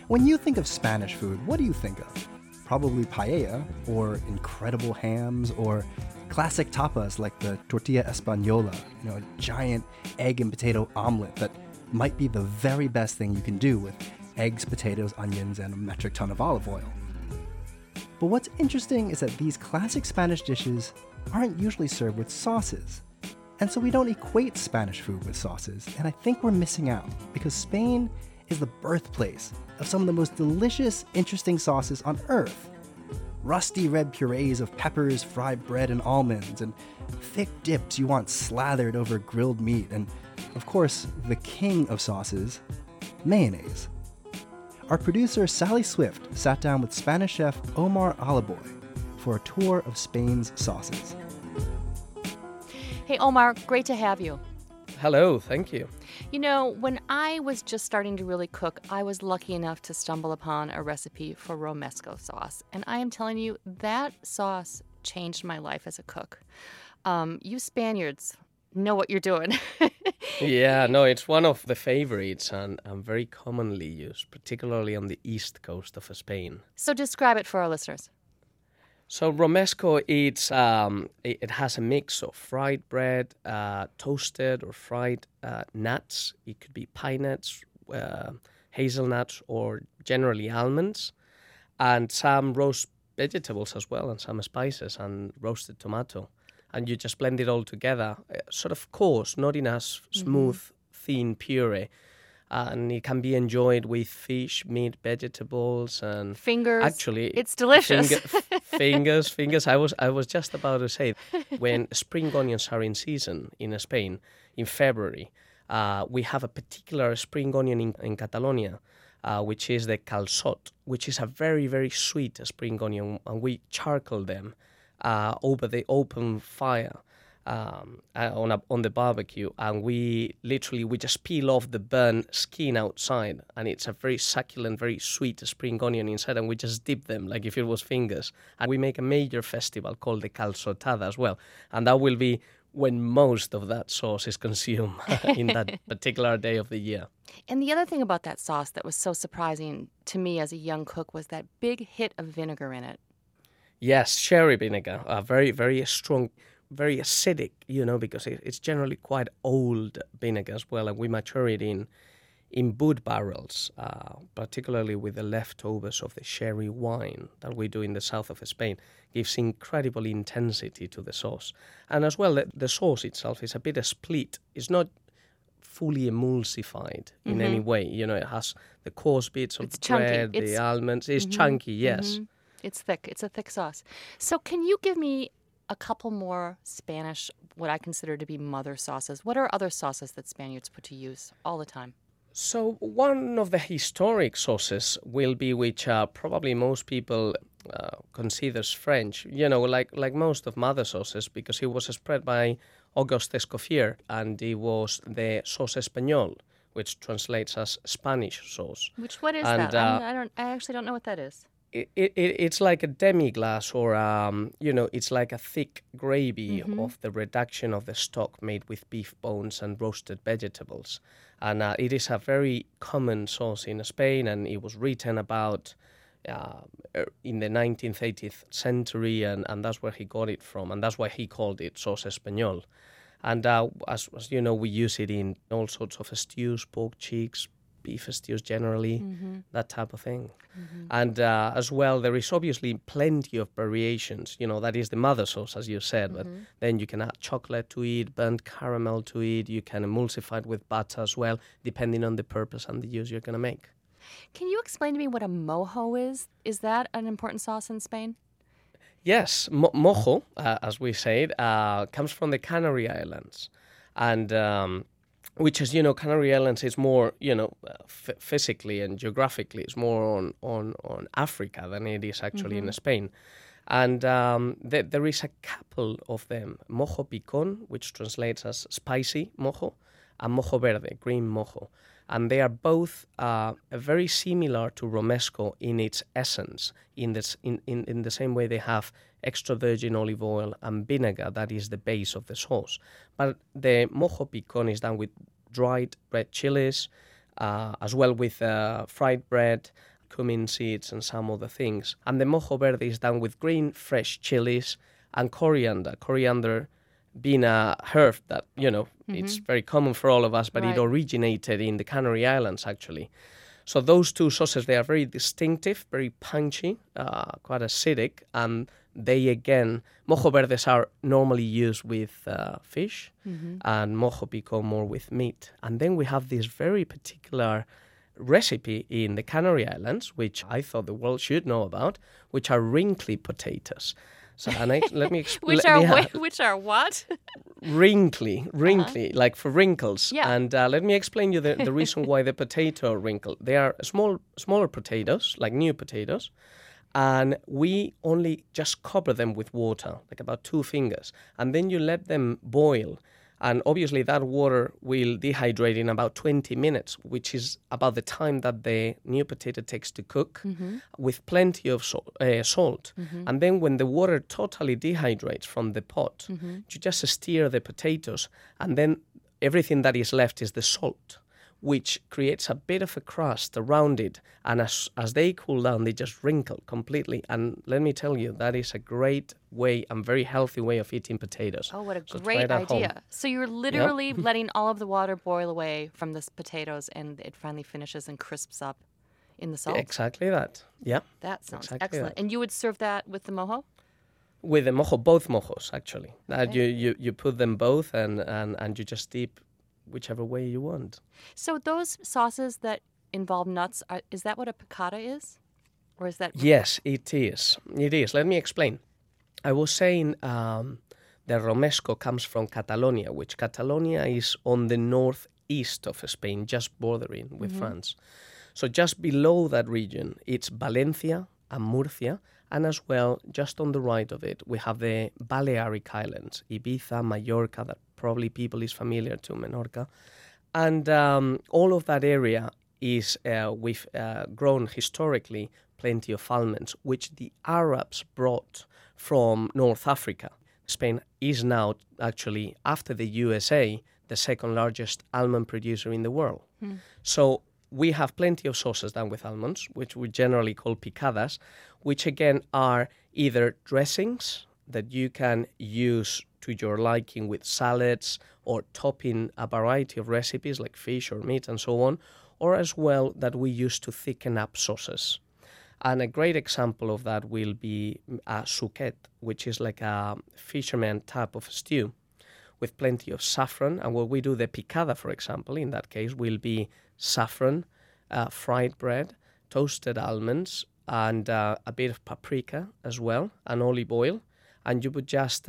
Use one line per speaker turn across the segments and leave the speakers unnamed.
When you think of Spanish food, what do you think of? Probably paella, or incredible hams, or classic tapas like the tortilla española, a giant egg and potato omelet that might be the very best thing you can do with eggs, potatoes, onions, and a metric ton of olive oil. But what's interesting is that these classic Spanish dishes aren't usually served with sauces. And so we don't equate Spanish food with sauces, and I think we're missing out, because Spain is the birthplace of some of the most delicious, interesting sauces on earth. Rusty red purees of peppers, fried bread, and almonds, and thick dips you want slathered over grilled meat, and of course, the king of sauces, mayonnaise. Our producer Sally Swift sat down with Spanish chef Omar Alaboy for a tour of Spain's sauces.
Hey Omar, great to have you.
Hello, thank you.
When I was just starting to really cook, I was lucky enough to stumble upon a recipe for romesco sauce. And I am telling you, that sauce changed my life as a cook. You Spaniards know what you're doing.
Yeah, no, it's one of the favorites and very commonly used, particularly on the east coast of Spain.
So describe it for our listeners.
So romesco, it has a mix of fried bread, toasted or fried nuts. It could be pine nuts, hazelnuts, or generally almonds, and some roast vegetables as well, and some spices and roasted tomato. And you just blend it all together, sort of coarse, not in a smooth, thin puree. And it can be enjoyed with fish, meat, vegetables, and
fingers.
Actually,
it's delicious.
Fingers. I was just about to say, when spring onions are in season in Spain, in February, we have a particular spring onion in Catalonia, which is the calçot, which is a very, very sweet spring onion, and we charcoal them over the open fire. On the barbecue, and we just peel off the burnt skin outside, and it's a very succulent, very sweet spring onion inside, and we just dip them like if it was fingers. And we make a major festival called the calçotada as well, and that will be when most of that sauce is consumed in that particular day of the year.
And the other thing about that sauce that was so surprising to me as a young cook was that big hit of vinegar in it.
Yes, sherry vinegar, very, very strong, very acidic, because it's generally quite old vinegar as well, and we mature it in wood barrels, particularly with the leftovers of the sherry wine that we do in the south of Spain. Gives incredible intensity to the sauce. And as well, the sauce itself is a bit split. It's not fully emulsified in any way. It has the coarse bits of the bread, the almonds. It's chunky, yes.
Mm-hmm. It's thick. It's a thick sauce. So can you give me a couple more Spanish, what I consider to be mother sauces? What are other sauces that Spaniards put to use all the time?
So one of the historic sauces will be, which probably most people considers French, like most of mother sauces, because it was spread by Auguste Escoffier, and it was the sauce espagnole, which translates as Spanish sauce.
What is that? I actually don't know what that is.
It's like a demi-glace, or it's like a thick gravy of the reduction of the stock made with beef bones and roasted vegetables. And it is a very common sauce in Spain, and it was written about in the 19th, 18th century, and that's where he got it from, and that's why he called it sauce espagnole. And as you know, we use it in all sorts of stews, pork cheeks, beef stews generally, that type of thing. And as well, there is obviously plenty of variations. That is the mother sauce, as you said, but then you can add chocolate to it, burnt caramel to it. You can emulsify it with butter as well, depending on the purpose and the use you're going to make.
Can you explain to me what a mojo is? Is that an important sauce in Spain?
Yes, mojo, as we say it, comes from the Canary Islands. And which is, Canary Islands is more, physically and geographically, it's more on Africa than it is actually in Spain. And there is a couple of them, mojo picón, which translates as spicy mojo, and mojo verde, green mojo. And they are both very similar to romesco in its essence, in the same way they have extra virgin olive oil and vinegar, that is the base of the sauce. But the mojo picón is done with dried red chilies, as well with fried bread, cumin seeds and some other things. And the mojo verde is done with green, fresh chilies and coriander. Coriander being a herb that, it's very common for all of us, but it originated in the Canary Islands, actually. So those two sauces, they are very distinctive, very punchy, quite acidic, and they, again, mojo verdes are normally used with fish, and mojo pico more with meat. And then we have this very particular recipe in the Canary Islands, which I thought the world should know about, which are wrinkly potatoes. So, let me explain.
Which are what?
Wrinkly, like for wrinkles.
Yeah.
And let me explain you the reason why the potato are wrinkled. They are smaller potatoes, like new potatoes, and we only just cover them with water, like about 2 fingers, and then you let them boil. And obviously that water will dehydrate in about 20 minutes, which is about the time that the new potato takes to cook, with plenty of salt. And then when the water totally dehydrates from the pot, you just stir the potatoes, and then everything that is left is the salt, which creates a bit of a crust around it. And as they cool down, they just wrinkle completely. And let me tell you, that is a great way and very healthy way of eating potatoes.
Oh, what a great idea. So you're literally letting all of the water boil away from the potatoes, and it finally finishes and crisps up in the salt?
Exactly that. Yeah.
That sounds
exactly
excellent.
that.
And you would serve that with the mojo?
With the mojo, both mojos, actually.
Okay.
You put them both and you just dip whichever way you want.
So those sauces that involve nuts, is that what a piccata is? Or is that...
Yes, it is. It is. Let me explain. I was saying the romesco comes from Catalonia, which Catalonia is on the northeast of Spain, just bordering with France. So just below that region, it's Valencia and Murcia, and as well, just on the right of it, we have the Balearic Islands, Ibiza, Mallorca, that probably people is familiar to, Menorca. And all of that area is, we've grown historically plenty of almonds, which the Arabs brought from North Africa. Spain is now, actually, after the USA, the second largest almond producer in the world. So we have plenty of sauces done with almonds, which we generally call picadas, which again are either dressings that you can use to your liking with salads or topping a variety of recipes like fish or meat and so on, or as well that we use to thicken up sauces. And a great example of that will be a souquet, which is like a fisherman type of stew with plenty of saffron. And what we do, the picada, for example, in that case, will be saffron, fried bread, toasted almonds, and a bit of paprika as well, and olive oil. And you would just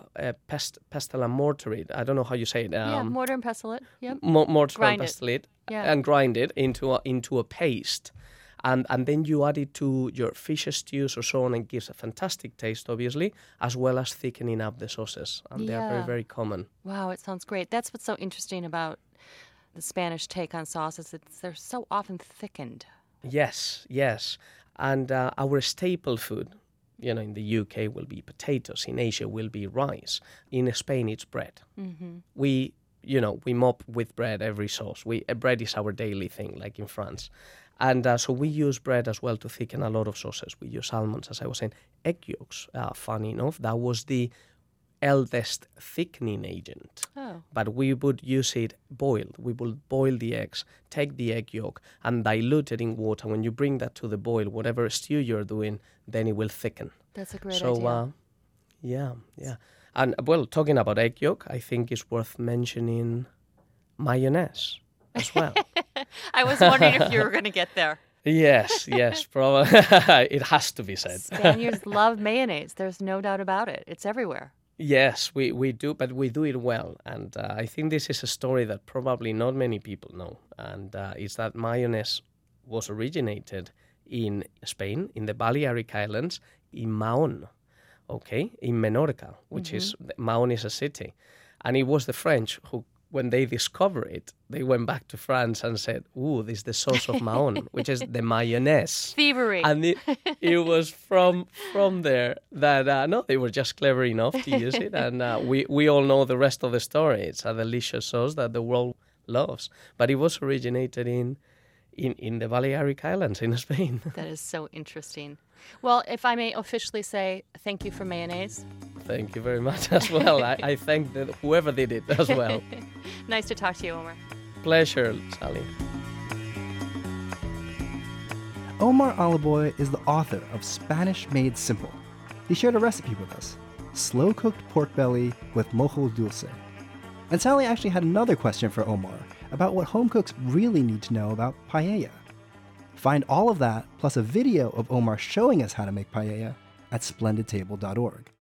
pestle and mortar it. I don't know how you say it.
Mortar and pestle it. Yep.
Mortar
Grind
and pestle it,
Yeah.
and grind it into a paste. And then you add it to your fish stews or so on, and it gives a fantastic taste, obviously, as well as thickening up the sauces. And they are very,
Yeah.
very common.
Wow, it sounds great. That's what's so interesting about the Spanish take on sauces. They're so often thickened.
Yes. And our staple food, in the UK will be potatoes. In Asia will be rice. In Spain, it's bread. We mop with bread every sauce. Bread is our daily thing, like in France. And so we use bread as well to thicken a lot of sauces. We use almonds, as I was saying. Egg yolks, funny enough, that was the eldest thickening agent.
Oh.
But we would use it boiled. We would boil the eggs, take the egg yolk, and dilute it in water. When you bring that to the boil, whatever stew you're doing, then it will thicken.
That's a great
idea.
idea.
Yeah. And, well, talking about egg yolk, I think it's worth mentioning mayonnaise as well.
I was wondering if you were going to get there.
Yes, probably. It has to be said.
Spaniards love mayonnaise. There's no doubt about it. It's everywhere.
Yes, we do, but we do it well. And I think this is a story that probably not many people know. And it's that mayonnaise was originated in Spain, in the Balearic Islands, in Mahón, in Menorca, which is, Mahón is a city. And it was the French who, when they discovered it, they went back to France and said, "Ooh, this is the sauce of Mahón," which is the mayonnaise.
Thievery.
And it was from there that, no, they were just clever enough to use it. And we all know the rest of the story. It's a delicious sauce that the world loves. But it was originated in in the Balearic Islands in Spain.
That is so interesting. Well, if I may officially say thank you for mayonnaise.
Thank you very much as well. I thank whoever did it as well.
Nice to talk to you, Omar.
Pleasure, Sally.
Omar Aliboy is the author of Spanish Made Simple. He shared a recipe with us, slow-cooked pork belly with mojo dulce. And Sally actually had another question for Omar about what home cooks really need to know about paella. Find all of that, plus a video of Omar showing us how to make paella at splendidtable.org.